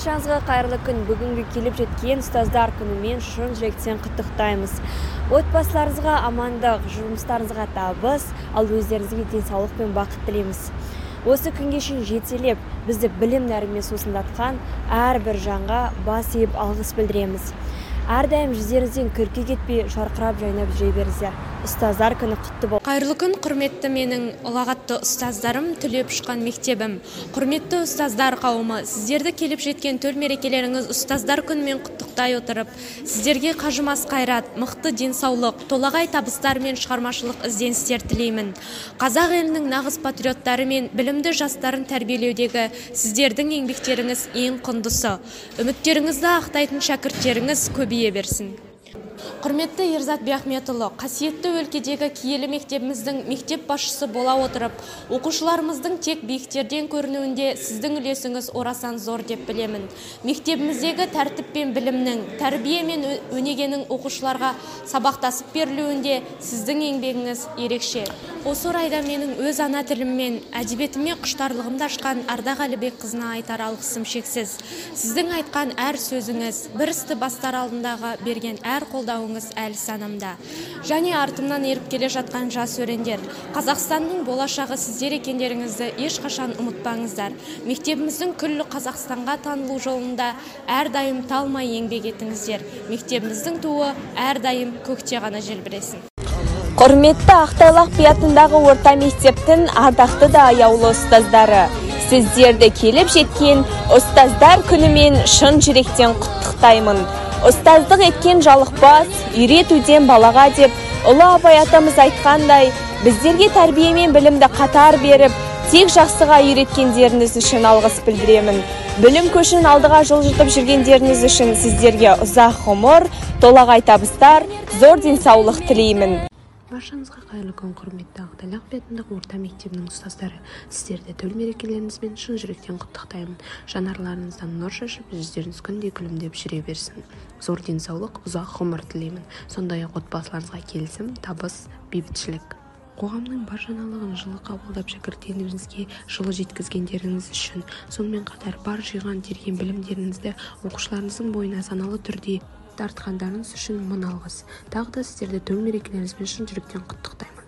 Баршаңызға қайырлы күн. Бүгінгі келіп жеткен ұстаздар күнімен шын жүректен құттықтаймыз. Отбасыларыңызға амандық, жұмыстарыңызға табыс, ал өздеріңізге денсаулық пен бақыт тілейміз. Осы күнге шейін жетелеп, бізді білім нәрімен сусындатқан әрбір жанға бас иіп алғыс білдіреміз. Әрдайым жүздеріңізден күлкі кетпей, жарқырап жайнап жүре беріңіздер. Ұстаздар күні құтты бол. Қайырлы күн, құрметті менің ұлағатты ұстаздарым, түлеп шыққан мектебім. Құрметті ұстаздар қауымы, сіздерді келіп жеткен төл мерекелеріңіз ұстаздар күнімен құттықтай отырып, сіздерге қажымас қайрат, мықты денсаулық, толағай табыстар мен шығармашылық ізденістер тілеймін. Қазақ елінің нағыз патриоттары мен білімді жастарын тәрбиелеудегі сіздердің еңбектеріңіз ең құндысы. Үміттеріңізді ақтайтын шәкірттеріңіз көбейе берсін. Құрметті Ерзат Бияхметұлы, қасиетті өлкедегі киелі мектебіміздің мектеп басшысы бола отырып, оқушыларымыздың тек биіктерден көрінуінде сіздің үлесіңіз орасан зор деп білемін. Мектебіміздегі тәртіп пен білімнің, тәрбие мен өнегенің оқушыларға сабақтасып берілуінде сіздің еңбегіңіз ерекше. Осы орайда менің өз ана тіліммен, әдебиетіме құштарлығымды ашқан Ардақ Әлібекқызына айтар алғысым шексіз. Сіздің айтқан әр сөзіңіз, бір істі бастар алдындағы берген әр қолдауыңыз әлі санамда. Және артымнан еріп келе жатқан жас өрендер, Қазақстанның болашағы сіздер екендеріңізді ешқашан ұмытпаңыздар. Мектебіміздің күллі Қазақстанға танылу жолында әрдайым талмай еңбек етіңіздер. Мектебіміздің туы әрдайым көкте ғана желбіресін. Құрметті Ақтайлақ би атындағы орта мектептің ардақты да аяулы ұстаздары, сіздерді келіп жеткен ұстаздар күнімен шын жүректен құттықтаймын. Ұстаздық еткен жалықпас, үйретуден балаға деп ұлы Абай атамыз айтқандай, біздерге тәрбие мен білімді қатар беріп, тек жақсыға үйреткендеріңіз үшін алғыс білдіремін. Білім көшін алдыға жылжытып жүргендеріңіз үшін сіздерге ұзақ ғұмыр, толағай табыстар, зор денсаулық тілеймін. Баршаңызға қайырлы күн, құрметті Ақтайлақ би атындағы орта мектебінің ұстаздары. Сіздерді төл мерекелеріңізбен шын жүректен құттықтаймын. Жанарларыңыздан нұр шашып, жүздеріңіз күнде күлімдеп жүре берсін. Зор денсаулық, ұзақ ғұмыр тілеймін. Сондай-ақ отбасыларыңызға келісім, табыс, бейбітшілік. Қоғамның бар жаңалығын жылы қабылдап шәкірттеріңізге жылы жеткізгендеріңіз үшін, сонымен қатар бар жиған терген білімдеріңізді оқушыларыңыздың бойына саналы түрде тартқандарыңыз үшін мың алғыс. Тағы да сіздерді төл мерекелеріңізбен шын жүректен құттықтаймын.